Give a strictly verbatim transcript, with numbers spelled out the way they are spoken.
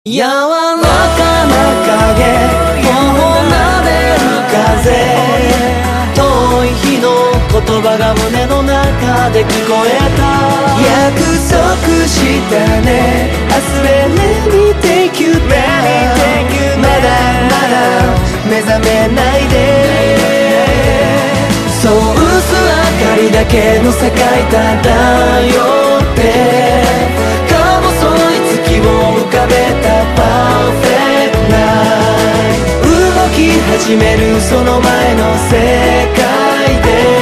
柔らかな影をなでる風、遠い日の言葉が胸の中で聞こえた。約束したね、明日へ Let me take you back、 まだまだ目覚めないで、そう薄明かりだけの世界漂って細い月を浮かべたパーフェクトナイト、動き始めるその前の世界で